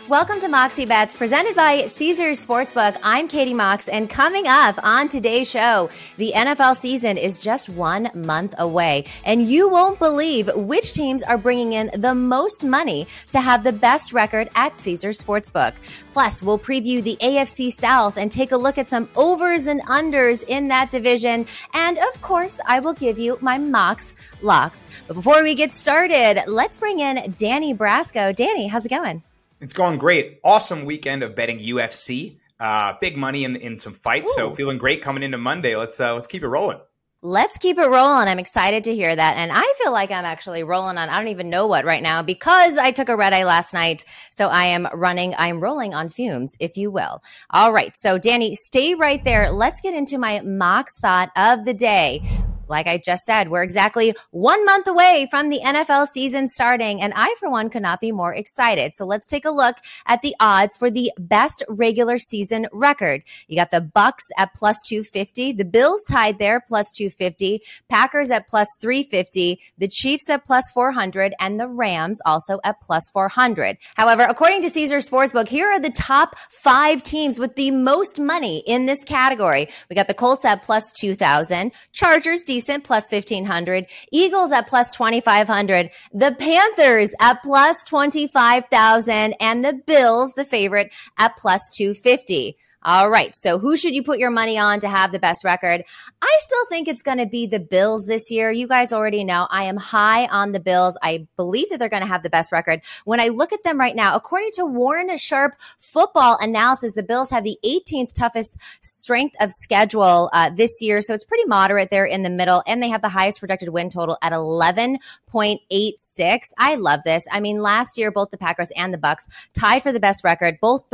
Welcome to Moxie Bets, presented by Caesars Sportsbook. I'm Katie Mox, and coming up on today's show, the NFL season is just 1 month away, and you won't believe which teams are bringing in the most money to have the best record at Caesars Sportsbook. Plus, we'll preview the AFC South and take a look at some overs and unders in that division, and of course, I will give you my Mox locks. But before we get started, let's bring in Danny Brasco. Danny, how's it going? It's going great. Awesome weekend of betting UFC. Big money in some fights. Ooh. So feeling great coming into Monday. Let's keep it rolling. Let's keep it rolling. I'm excited to hear that. And I feel like I'm actually rolling on, I don't even know what right now because I took a red eye last night. So I'm rolling on fumes, if you will. All right. So Danny, stay right there. Let's get into my Mox thought of the day. Like I just said, we're exactly 1 month away from the NFL season starting, and I, for one, could not be more excited. So let's take a look at the odds for the best regular season record. You got the Bucks at plus 250, the Bills tied there, plus 250, Packers at plus 350, the Chiefs at plus 400, and the Rams also at plus 400. However, according to Caesars Sportsbook, here are the top 5 teams with the most money in this category. We got the Colts at plus 2,000, Chargers decent, plus 1,500. Eagles at plus 2,500. The Panthers at plus 25,000. And the Bills, the favorite, at plus 250. All right. So who should you put your money on to have the best record? I still think it's going to be the Bills this year. You guys already know I am high on the Bills. I believe that they're going to have the best record. When I look at them right now, according to Warren Sharp football analysis, the Bills have the 18th toughest strength of schedule this year. So it's pretty moderate there in the middle. And they have the highest projected win total at 11.86. I love this. I mean, last year, both the Packers and the Bucks tied for the best record, both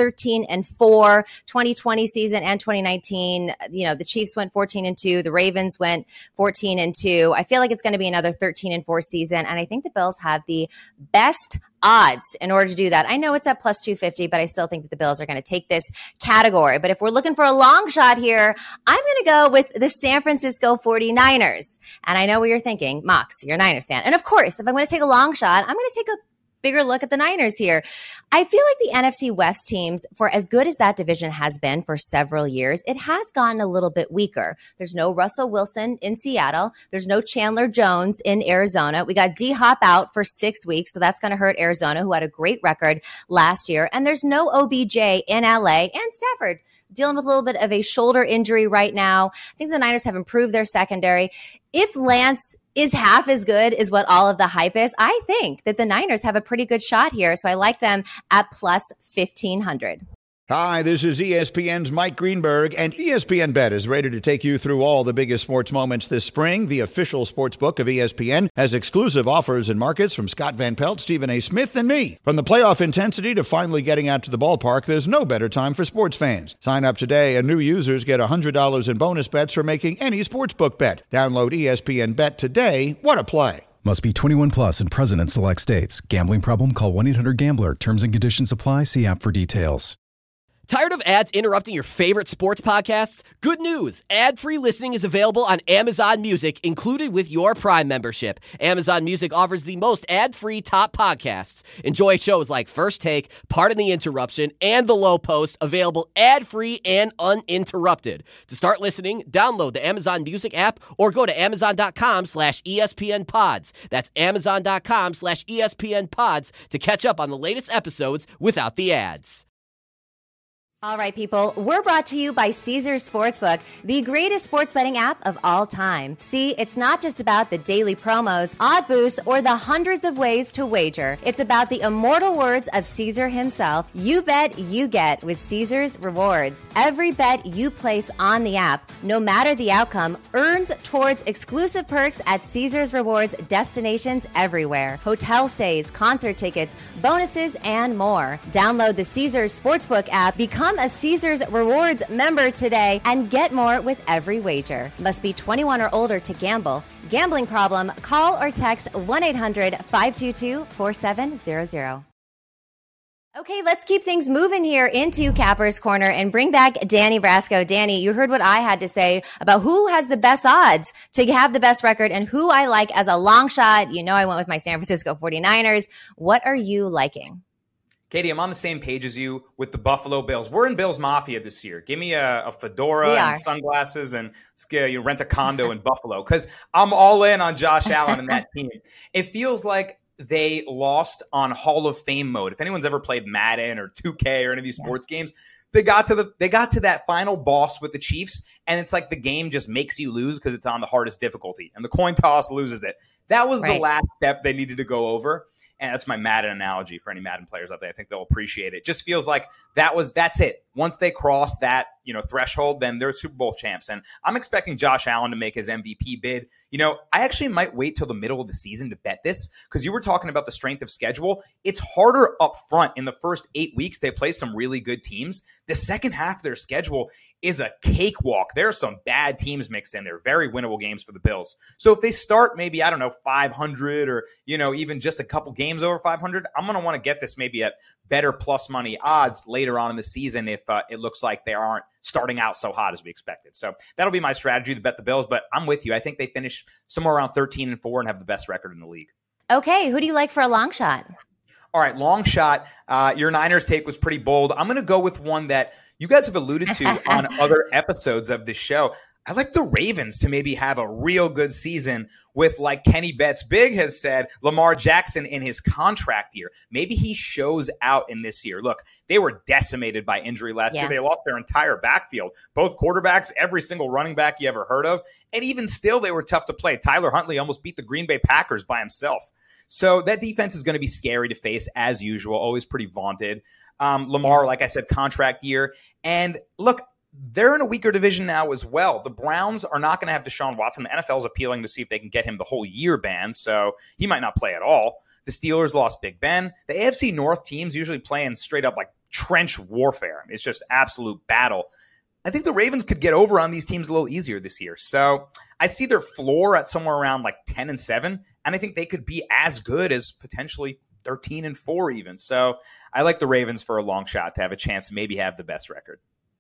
13-4, 2020 season and 2019. You know, the Chiefs went 14-2. The Ravens went 14-2. I feel like it's going to be another 13-4 season. And I think the Bills have the best odds in order to do that. I know it's at plus 250, but I still think that the Bills are going to take this category. But if we're looking for a long shot here, I'm going to go with the San Francisco 49ers. And I know what you're thinking, Mox, you're a Niners fan. And of course, if I'm going to take a long shot, I'm going to take a bigger look at the Niners here. I feel like the NFC West teams, for as good as that division has been for several years, it has gotten a little bit weaker. There's no Russell Wilson in Seattle. There's no Chandler Jones in Arizona. We got D-Hop out for 6 weeks, so that's going to hurt Arizona, who had a great record last year. And there's no OBJ in LA, and Stafford dealing with a little bit of a shoulder injury right now. I think the Niners have improved their secondary. If Lance is half as good as what all of the hype is, I think that the Niners have a pretty good shot here. So I like them at plus 1,500. Hi, this is ESPN's Mike Greenberg, and ESPN Bet is ready to take you through all the biggest sports moments this spring. The official sports book of ESPN has exclusive offers and markets from Scott Van Pelt, Stephen A. Smith, and me. From the playoff intensity to finally getting out to the ballpark, there's no better time for sports fans. Sign up today, and new users get $100 in bonus bets for making any sportsbook bet. Download ESPN Bet today. What a play. Must be 21 plus and present in select states. Gambling problem? Call 1-800-GAMBLER. Terms and conditions apply. See app for details. Tired of ads interrupting your favorite sports podcasts? Good news! Ad-free listening is available on Amazon Music, included with your Prime membership. Amazon Music offers the most ad-free top podcasts. Enjoy shows like First Take, Pardon the Interruption, and The Low Post, available ad-free and uninterrupted. To start listening, download the Amazon Music app or go to amazon.com/ESPN Pods. That's amazon.com/ESPN Pods to catch up on the latest episodes without the ads. All right, people, we're brought to you by Caesars Sportsbook, the greatest sports betting app of all time. See, it's not just about the daily promos, odd boosts, or the hundreds of ways to wager. It's about the immortal words of Caesar himself. You bet, you get with Caesars Rewards. Every bet you place on the app, no matter the outcome, earns towards exclusive perks at Caesars Rewards destinations everywhere. Hotel stays, concert tickets, bonuses, and more. Download the Caesars Sportsbook app, become a Caesars Rewards member today, and get more with every wager. Must be 21 or older to gamble. Gambling problem? Call or text 1-800-522-4700. Okay, let's keep things moving here into Capper's Corner and bring back Danny Brasco. Danny, you heard what I had to say about who has the best odds to have the best record and who I like as a long shot. You know I went with my San Francisco 49ers. What are you liking? Katie, I'm on the same page as you with the Buffalo Bills. We're in Bills Mafia this year. Give me a fedora and sunglasses and rent a condo in Buffalo because I'm all in on Josh Allen and that team. It feels like they lost on Hall of Fame mode. If anyone's ever played Madden or 2K or any of these sports games, they got to that final boss with the Chiefs, and it's like the game just makes you lose because it's on the hardest difficulty, and the coin toss loses it. That was the last step they needed to go over. And that's my Madden analogy for any Madden players out there. I think they'll appreciate it. Just feels like that's it. Once they cross that, threshold, then they're Super Bowl champs. And I'm expecting Josh Allen to make his MVP bid. I actually might wait till the middle of the season to bet this because you were talking about the strength of schedule. It's harder up front. In the first 8 weeks, they play some really good teams. The second half of their schedule is a cakewalk. There are some bad teams mixed in there. Very winnable games for the Bills. So if they start maybe, 500 or, even just a couple games over 500, I'm going to want to get this maybe at better plus money odds later on in the season if it looks like they aren't starting out so hot as we expected. So that'll be my strategy to bet the Bills, but I'm with you. I think they finish somewhere around 13-4 and have the best record in the league. Okay, who do you like for a long shot? All right, long shot. Your Niners take was pretty bold. I'm going to go with one that you guys have alluded to on other episodes of this show. I like the Ravens to maybe have a real good season with, like Kenny Betts Big has said, Lamar Jackson in his contract year. Maybe he shows out in this year. Look, they were decimated by injury last year. They lost their entire backfield, both quarterbacks, every single running back you ever heard of. And even still, they were tough to play. Tyler Huntley almost beat the Green Bay Packers by himself. So that defense is going to be scary to face as usual, always pretty vaunted. Lamar, like I said, contract year. And look, they're in a weaker division now as well. The Browns are not going to have Deshaun Watson. The NFL is appealing to see if they can get him the whole year banned, so he might not play at all. The Steelers lost Big Ben. The AFC North teams usually play in straight up like trench warfare. It's just absolute battle. I think the Ravens could get over on these teams a little easier this year. So I see their floor at somewhere around like 10-7, and I think they could be as good as potentially 13-4 even. So I like the Ravens for a long shot to have a chance to maybe have the best record.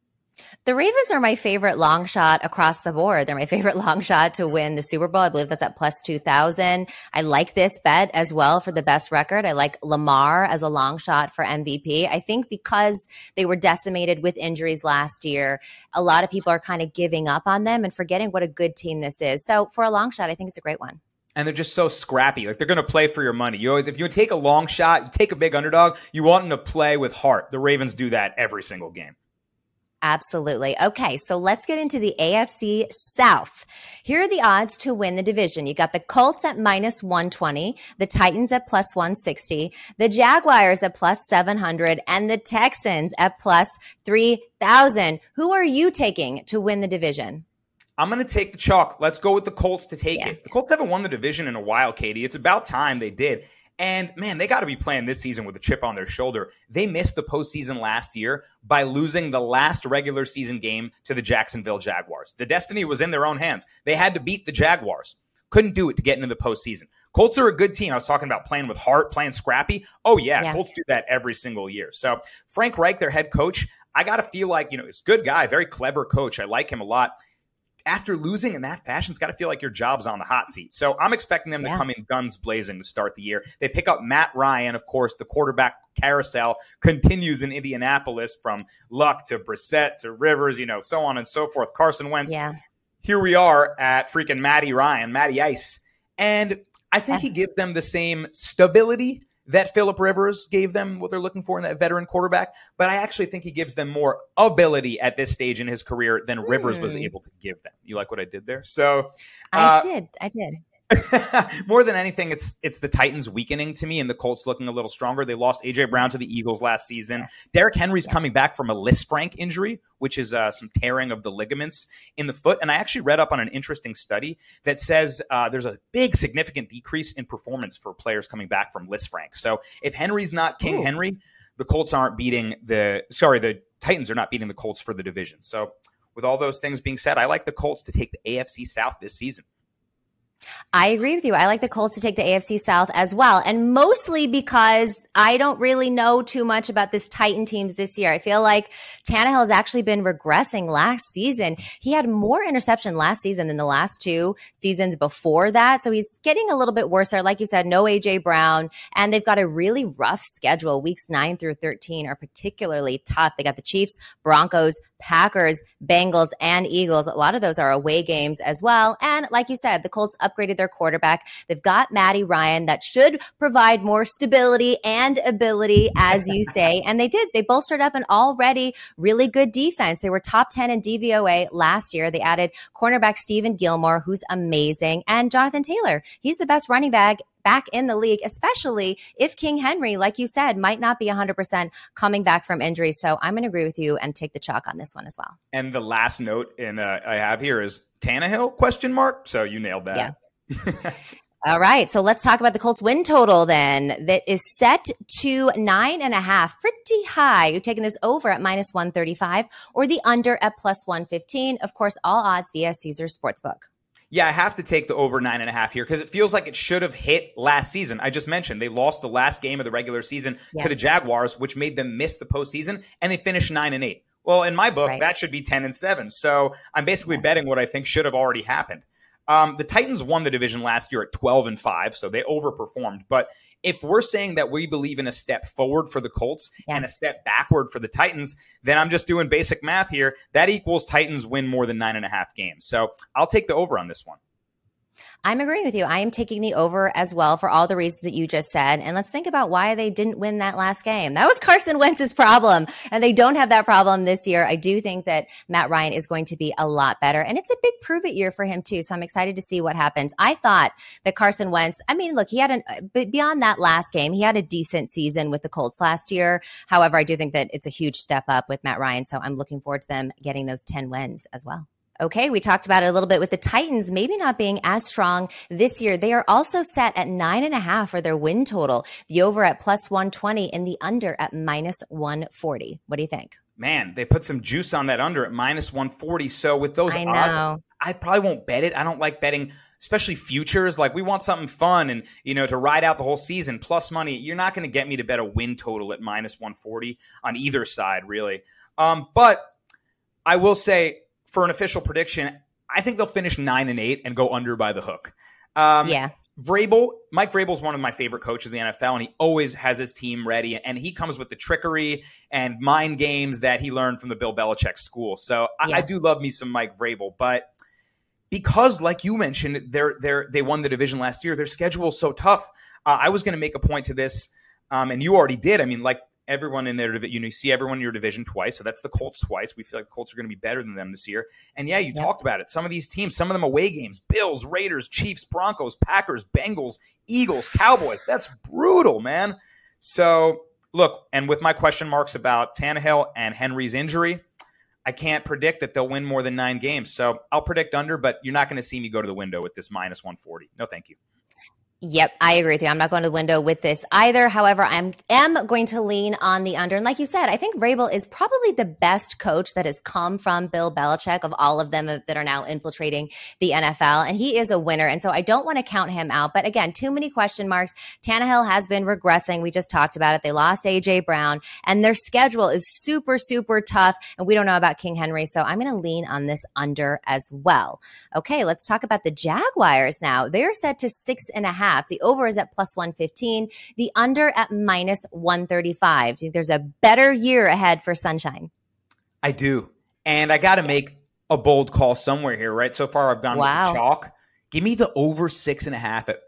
The Ravens are my favorite long shot across the board. They're my favorite long shot to win the Super Bowl. I believe that's at plus 2,000. I like this bet as well for the best record. I like Lamar as a long shot for MVP. I think because they were decimated with injuries last year, a lot of people are kind of giving up on them and forgetting what a good team this is. So for a long shot, I think it's a great one. And they're just so scrappy. Like, they're going to play for your money. If you take a long shot, you take a big underdog, you want them to play with heart. The Ravens do that every single game. Absolutely. Okay, so let's get into the AFC South. Here are the odds to win the division. You got the Colts at minus 120, the Titans at plus 160, the Jaguars at plus 700, and the Texans at plus 3,000. Who are you taking to win the division? I'm going to take the chalk. Let's go with the Colts to take it. The Colts haven't won the division in a while, Katie. It's about time they did. And, man, they got to be playing this season with a chip on their shoulder. They missed the postseason last year by losing the last regular season game to the Jacksonville Jaguars. The destiny was in their own hands. They had to beat the Jaguars. Couldn't do it to get into the postseason. Colts are a good team. I was talking about playing with heart, playing scrappy. Oh, yeah. Colts do that every single year. So Frank Reich, their head coach, I got to feel like, he's a good guy, very clever coach. I like him a lot. After losing in that fashion, it's got to feel like your job's on the hot seat. So I'm expecting them to come in guns blazing to start the year. They pick up Matt Ryan. Of course, the quarterback carousel continues in Indianapolis from Luck to Brissett to Rivers, so on and so forth. Carson Wentz. Yeah. Here we are at freaking Matty Ice. And I think he gives them the same stability that Phillip Rivers gave them, what they're looking for in that veteran quarterback. But I actually think he gives them more ability at this stage in his career than Rivers was able to give them. You like what I did there? So I did. More than anything, it's the Titans weakening to me and the Colts looking a little stronger. They lost A.J. Brown to the Eagles last season. Derrick Henry's coming back from a Lisfranc injury, which is some tearing of the ligaments in the foot. And I actually read up on an interesting study that says there's a big significant decrease in performance for players coming back from Lisfranc. So if Henry's not King Henry, the Titans are not beating the Colts for the division. So with all those things being said, I like the Colts to take the AFC South this season. I agree with you. I like the Colts to take the AFC South as well. And mostly because I don't really know too much about this Titan teams this year. I feel like Tannehill has actually been regressing last season. He had more interception last season than the last 2 seasons before that. So he's getting a little bit worse there. Like you said, no A.J. Brown. And they've got a really rough schedule. Weeks 9 through 13 are particularly tough. They got the Chiefs, Broncos, Packers, Bengals, and Eagles. A lot of those are away games as well. And like you said, the Colts upgraded their quarterback. They've got Matty Ryan that should provide more stability and ability, as you say. And they did. They bolstered up an already really good defense. They were top 10 in DVOA last year. They added cornerback Stephen Gilmore, who's amazing, and Jonathan Taylor. He's the best running back in the league, especially if King Henry, like you said, might not be 100% coming back from injury. So I'm going to agree with you and take the chalk on this one as well. And the last note I have here is Tannehill ? So you nailed that. Yeah. All right. So let's talk about the Colts win total then. That is set to 9.5. Pretty high. You're taking this over at -135 or the under at +115. Of course, all odds via Caesars Sportsbook. Yeah, I have to take the over 9.5 here because it feels like it should have hit last season. I just mentioned they lost the last game of the regular season to the Jaguars, which made them miss the postseason, and they finished 9-8. Well, in my book, that should be 10-7. So I'm basically betting what I think should have already happened. The Titans won the division last year at 12-5, so they overperformed. But if we're saying that we believe in a step forward for the Colts and a step backward for the Titans, then I'm just doing basic math here. That equals Titans win more than 9.5 games. So I'll take the over on this one. I'm agreeing with you. I am taking the over as well for all the reasons that you just said. And let's think about why they didn't win that last game. That was Carson Wentz's problem, and they don't have that problem this year. I do think that Matt Ryan is going to be a lot better, and it's a big prove-it year for him too. So I'm excited to see what happens. I thought that Carson Wentz, I mean, look, he had beyond that last game, he had a decent season with the Colts last year. However, I do think that it's a huge step up with Matt Ryan. So I'm looking forward to them getting those 10 wins as well. Okay, we talked about it a little bit with the Titans maybe not being as strong this year. They are also set at 9.5 for their win total. The over at +120 and the under at -140. What do you think? Man, they put some juice on that under at -140. So with those odds, I probably won't bet it. I don't like betting, especially futures. Like we want something fun and, to ride out the whole season plus money. You're not going to get me to bet a win total at -140 on either side, really. But I will say, for an official prediction, I think they'll finish 9-8 and go under by the hook. Mike Vrabel's one of my favorite coaches in the NFL, and he always has his team ready, and he comes with the trickery and mind games that he learned from the Bill Belichick school. So I do love me some Mike Vrabel, but because, like you mentioned, they won the division last year, their schedule is so tough. I was going to make a point to this, and you already did. I mean, like, everyone in their division, you see everyone in your division twice. So that's the Colts twice. We feel like the Colts are going to be better than them this year. And you talked about it. Some of these teams, some of them away games, Bills, Raiders, Chiefs, Broncos, Packers, Bengals, Eagles, Cowboys. That's brutal, man. So look, and with my question marks about Tannehill and Henry's injury, I can't predict that they'll win more than 9 games. So I'll predict under, but you're not going to see me go to the window with this -140. No, thank you. Yep, I agree with you. I'm not going to the window with this either. However, I am going to lean on the under. And like you said, I think Vrabel is probably the best coach that has come from Bill Belichick of all of them that are now infiltrating the NFL. And he is a winner. And so I don't want to count him out. But again, too many question marks. Tannehill has been regressing. We just talked about it. They lost A.J. Brown. And their schedule is super, super tough. And we don't know about King Henry. So I'm going to lean on this under as well. Okay, let's talk about the Jaguars now. They're set to 6.5. The over is at +115. The under at -135. Do you think there's a better year ahead for Sunshine? I do. And I got to make a bold call somewhere here, right? So far, I've gone with the chalk. Give me the over 6.5 at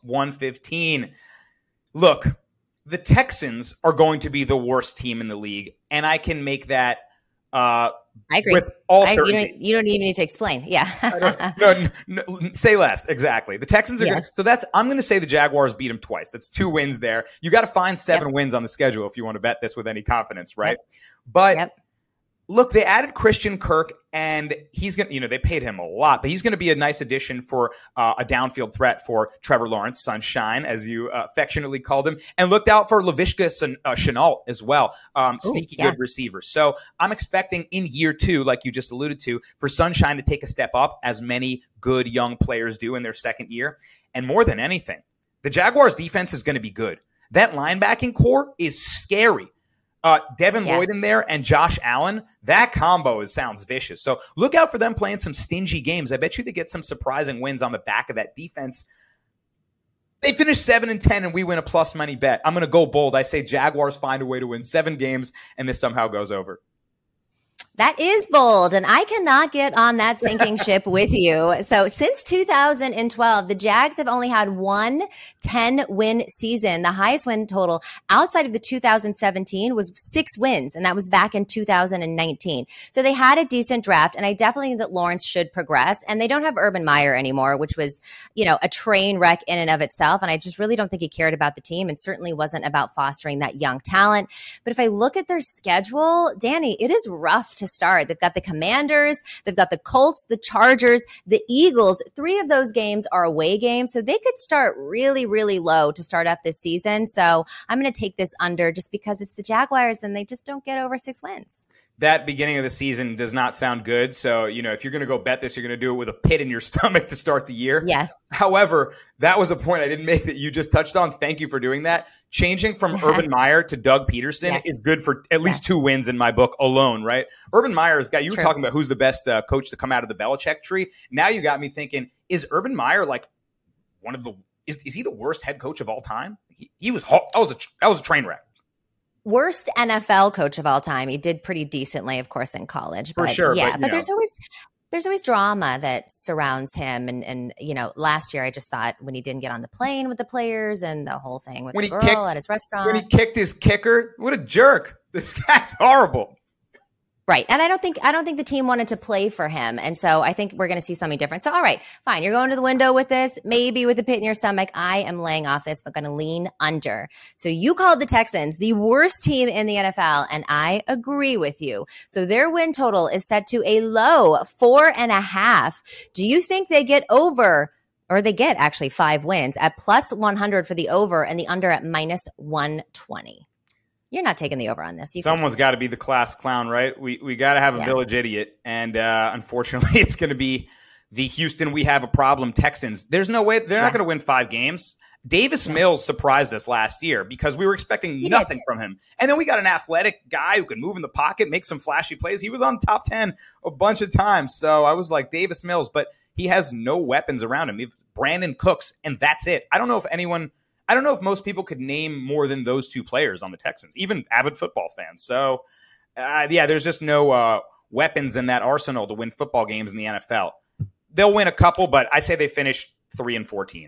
+115. Look, the Texans are going to be the worst team in the league. And I can make that I agree. With all certainty. You don't even need to explain. Yeah. No, say less. Exactly. The Texans are good. So I'm going to say the Jaguars beat them twice. That's 2 wins there. You got to find 7 wins on the schedule if you want to bet this with any confidence, right? But look, they added Christian Kirk, and he's going to, they paid him a lot, but he's going to be a nice addition for a downfield threat for Trevor Lawrence, Sunshine, as you affectionately called him, and looked out for Laviska Shenault as well. Sneaky good receiver. So I'm expecting in year 2, like you just alluded to, for Sunshine to take a step up, as many good young players do in their second year. And more than anything, the Jaguars defense is going to be good. That linebacking core is scary. Devin Lloyd in there and Josh Allen, that combo sounds vicious. So look out for them playing some stingy games. I bet you they get some surprising wins on the back of that defense. They finished 7-10 and we win a plus money bet. I'm going to go bold. I say Jaguars find a way to win 7 games and this somehow goes over. That is bold, and I cannot get on that sinking ship with you. So since 2012, the Jags have only had one 10-win season. The highest win total outside of the 2017 was 6 wins, and that was back in 2019. So they had a decent draft, and I definitely think that Lawrence should progress. And they don't have Urban Meyer anymore, which was, a train wreck in and of itself. And I just really don't think he cared about the team, and certainly wasn't about fostering that young talent. But if I look at their schedule, Danny, it is rough to start. They've got the Commanders, they've got the Colts, the Chargers, the Eagles. 3 of those games are away games, so they could start really, really low to start up this season. So I'm going to take this under just because it's the Jaguars and they just don't get over 6 wins. That beginning of the season does not sound good. So, if you're going to go bet this, you're going to do it with a pit in your stomach to start the year. Yes. However, that was a point I didn't make that you just touched on. Thank you for doing that. Changing from Urban Meyer to Doug Peterson is good for at least 2 wins in my book alone, right? Urban Meyer's guy, you were talking about who's the best coach to come out of the Belichick tree. Now you got me thinking, is Urban Meyer like one of the is he the worst head coach of all time? He was that was a train wreck. Worst NFL coach of all time. He did pretty decently, of course, in college. But, for sure. Yeah, but there's always drama that surrounds him. And last year I just thought when he didn't get on the plane with the players and the whole thing with the girl at his restaurant. When he kicked his kicker, what a jerk. This guy's horrible. Right. And I don't think the team wanted to play for him. And so I think we're going to see something different. So, all right, fine. You're going to the window with this, maybe with a pit in your stomach. I am laying off this, but going to lean under. So you called the Texans the worst team in the NFL, and I agree with you. So their win total is set to a low 4.5. Do you think they get over, or they get actually 5 wins at plus 100 for the over and the under at minus 120? You're not taking the over on this. Someone's got to be the class clown, right? We got to have a village idiot. And unfortunately, it's going to be the Houston we have a problem Texans. There's no way. They're not going to win 5 games. Davis Mills surprised us last year because we were expecting nothing from him. And then we got an athletic guy who can move in the pocket, make some flashy plays. He was on top 10 a bunch of times. So I was like, Davis Mills, but he has no weapons around him. Brandon Cooks, and that's it. I don't know if most people could name more than those 2 players on the Texans, even avid football fans. So, there's just no weapons in that arsenal to win football games in the NFL. They'll win a couple, but I say they finish 3-14.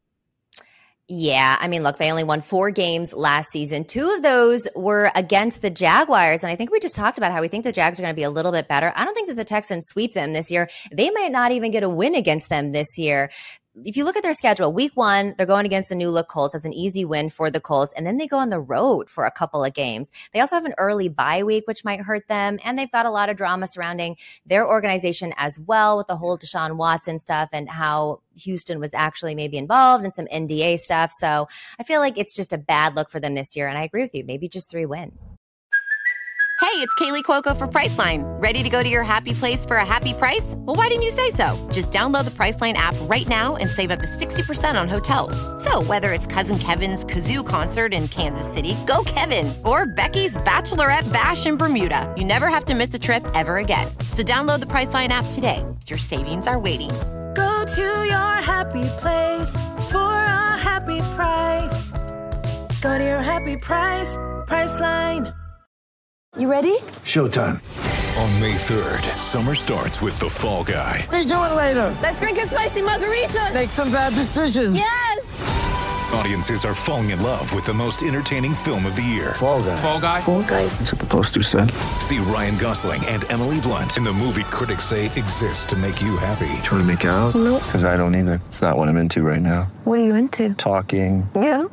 Yeah, I mean, look, they only won 4 games last season. 2 of those were against the Jaguars. And I think we just talked about how we think the Jags are going to be a little bit better. I don't think that the Texans sweep them this year. They might not even get a win against them this year. If you look at their schedule, week 1, they're going against the new look Colts. That's an easy win for the Colts. And then they go on the road for a couple of games. They also have an early bye week, which might hurt them. And they've got a lot of drama surrounding their organization as well with the whole Deshaun Watson stuff and how Houston was actually maybe involved in some NDA stuff. So I feel like it's just a bad look for them this year. And I agree with you. Maybe just 3 wins. Hey, it's Kaylee Cuoco for Priceline. Ready to go to your happy place for a happy price? Well, why didn't you say so? Just download the Priceline app right now and save up to 60% on hotels. So whether it's Cousin Kevin's Kazoo Concert in Kansas City, go Kevin, or Becky's Bachelorette Bash in Bermuda, you never have to miss a trip ever again. So download the Priceline app today. Your savings are waiting. Go to your happy place for a happy price. Go to your happy price, Priceline. You ready? Showtime. On May 3rd, summer starts with The Fall Guy. Let's do it later. Let's drink a spicy margarita. Make some bad decisions. Yes. Audiences are falling in love with the most entertaining film of the year. Fall Guy. Fall Guy? Fall Guy. That's what the poster said. See Ryan Gosling and Emily Blunt in the movie critics say exists to make you happy. Trying to make it out? Nope. Because I don't either. It's not what I'm into right now. What are you into? Talking. Yeah.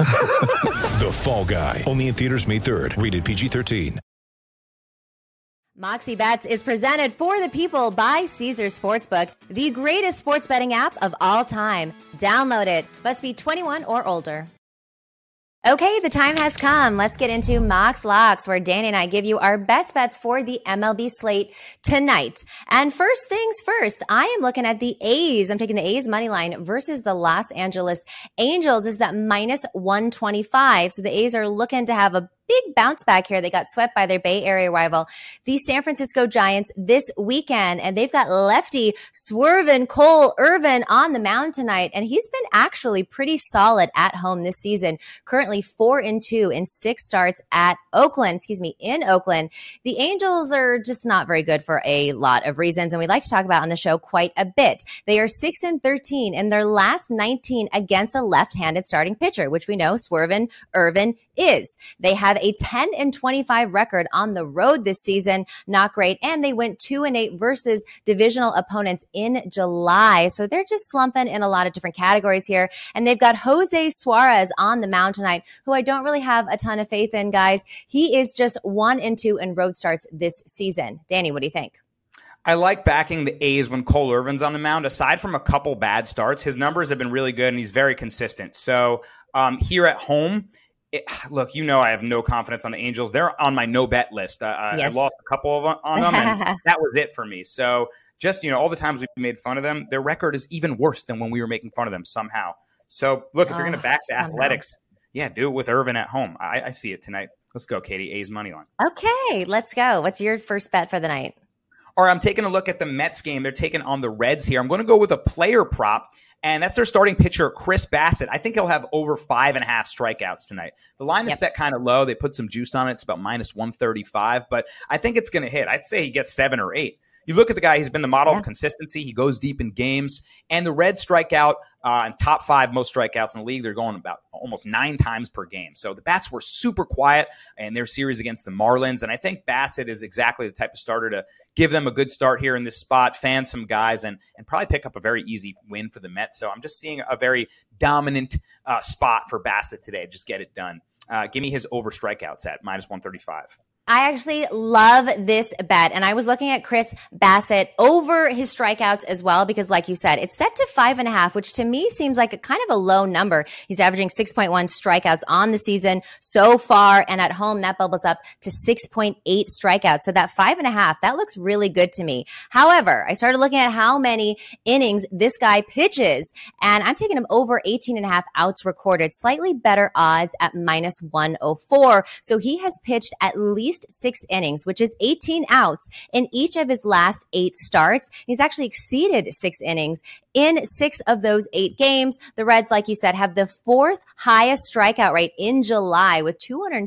The Fall Guy. Only in theaters May 3rd. Rated PG-13. Moxie Bets is presented for the people by Caesars Sportsbook, the greatest sports betting app of all time. Download it. Must be 21 or older. Okay, the time has come. Let's get into Mox Locks, where Danny and I give you our best bets for the MLB slate tonight. And first things first, I am looking at the A's. I'm taking the A's money line versus the Los Angeles Angels. Is that minus 125. So the A's are looking to have a big bounce back here. They got swept by their Bay Area rival, the San Francisco Giants, this weekend, and they've got lefty swerving Cole Irvin on the mound tonight, and he's been actually pretty solid at home this season. Currently 4-2 in 6 starts in Oakland. The Angels are just not very good for a lot of reasons, and we like to talk about on the show quite a bit. They are 6-13 in their last 19 against a left-handed starting pitcher, which we know Swervin Irvin is. They have a 10-25 record on the road this season. Not great. And they went 2-8 versus divisional opponents in July. So they're just slumping in a lot of different categories here. And they've got Jose Suarez on the mound tonight, who I don't really have a ton of faith in, guys. He is just 1-2 in road starts this season. Danny, what do you think? I like backing the A's when Cole Irvin's on the mound. Aside from a couple bad starts, his numbers have been really good and he's very consistent. So here at home, look, I have no confidence on the Angels. They're on my no bet list. I lost a couple of on them, and that was it for me. So just, all the times we made fun of them, their record is even worse than when we were making fun of them somehow. So look, if you're going to back the Athletics, do it with Irvin at home. I see it tonight. Let's go, Katie. A's money line. Okay, let's go. What's your first bet for the night? All right, I'm taking a look at the Mets game. They're taking on the Reds here. I'm going to go with a player prop. And that's their starting pitcher, Chris Bassett. I think he'll have over 5.5 strikeouts tonight. The line is set kind of low. They put some juice on it. It's about minus 135, but I think it's going to hit. I'd say he gets 7 or 8. You look at the guy, he's been the model of consistency. He goes deep in games. And the Reds strike out in top 5 most strikeouts in the league. They're going about almost 9 times per game. So the bats were super quiet in their series against the Marlins. And I think Bassett is exactly the type of starter to give them a good start here in this spot, fan some guys, and probably pick up a very easy win for the Mets. So I'm just seeing a very dominant spot for Bassett today. Just get it done. Give me his over strikeouts at minus 135. I actually love this bet. And I was looking at Chris Bassett over his strikeouts as well, because like you said, it's set to 5.5, which to me seems like a kind of a low number. He's averaging 6.1 strikeouts on the season so far. And at home, that bubbles up to 6.8 strikeouts. So that 5.5, that looks really good to me. However, I started looking at how many innings this guy pitches, and I'm taking him over 18.5 outs recorded, slightly better odds at minus 104. So he has pitched at least 6 innings, which is 18 outs in each of his last 8 starts. He's actually exceeded 6 innings in 6 of those 8 games. The Reds, like you said, have the 4th highest strikeout rate in July with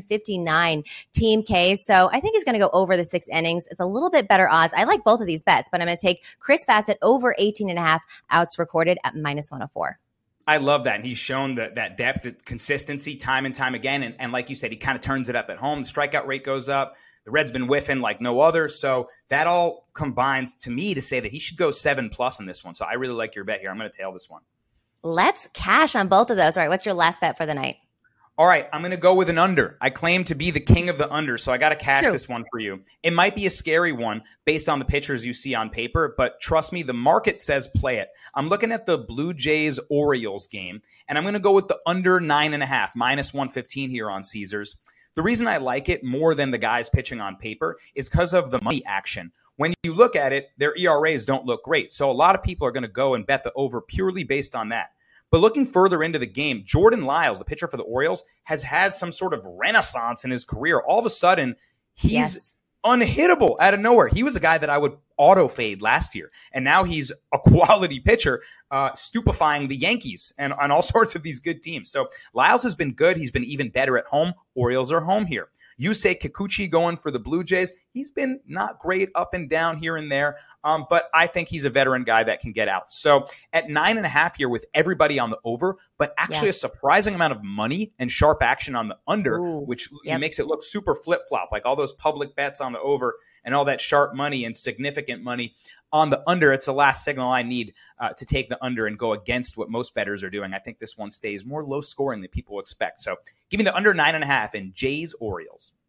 259 team Ks. So I think he's going to go over the 6 innings. It's a little bit better odds. I like both of these bets, but I'm going to take Chris Bassett over 18.5 outs recorded at minus 104. I love that. And he's shown that depth, that consistency time and time again. And like you said, he kind of turns it up at home. The strikeout rate goes up. The Reds been whiffing like no other. So that all combines to me to say that he should go 7+ in this one. So I really like your bet here. I'm going to tail this one. Let's cash on both of those. All right, what's your last bet for the night? All right, I'm going to go with an under. I claim to be the king of the under, so I got to cash this one for you. It might be a scary one based on the pitchers you see on paper, but trust me, the market says play it. I'm looking at the Blue Jays-Orioles game, and I'm going to go with the under 9.5, minus 115 here on Caesars. The reason I like it more than the guys pitching on paper is because of the money action. When you look at it, their ERAs don't look great, so a lot of people are going to go and bet the over purely based on that. But looking further into the game, Jordan Lyles, the pitcher for the Orioles, has had some sort of renaissance in his career. All of a sudden, he's unhittable out of nowhere. He was a guy that I would auto fade last year, and now he's a quality pitcher, stupefying the Yankees and all sorts of these good teams. So Lyles has been good. He's been even better at home. Orioles are home here. Yusei Kikuchi going for the Blue Jays. He's been not great, up and down here and there, but I think he's a veteran guy that can get out. So at 9.5 here with everybody on the over, but actually a surprising amount of money and sharp action on the under, which makes it look super flip-flop, like all those public bets on the over and all that sharp money and significant money on the under. It's the last signal I need to take the under and go against what most bettors are doing. I think this one stays more low scoring than people expect. So give me the under 9.5 in Jays Orioles.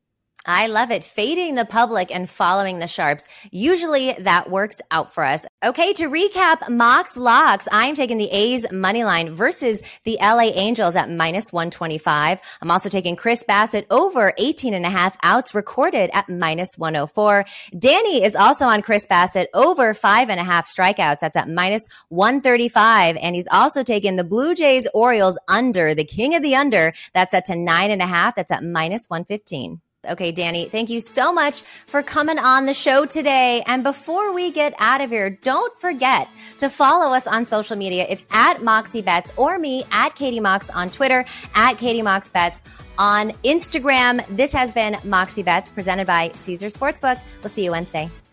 I love it. Fading the public and following the sharps. Usually that works out for us. Okay, to recap Mox Locks, I'm taking the A's money line versus the LA Angels at -125. I'm also taking Chris Bassett over 18.5 outs recorded at -104. Danny is also on Chris Bassett over 5.5 strikeouts. That's at -135. And he's also taken the Blue Jays Orioles under, the king of the under. That's set to 9.5. That's at -115. Okay, Danny, thank you so much for coming on the show today. And before we get out of here, don't forget to follow us on social media. It's at Moxie Bets or me at Katie Mox on Twitter, at Katie Mox Bets on Instagram. This has been Moxie Bets presented by Caesars Sportsbook. We'll see you Wednesday.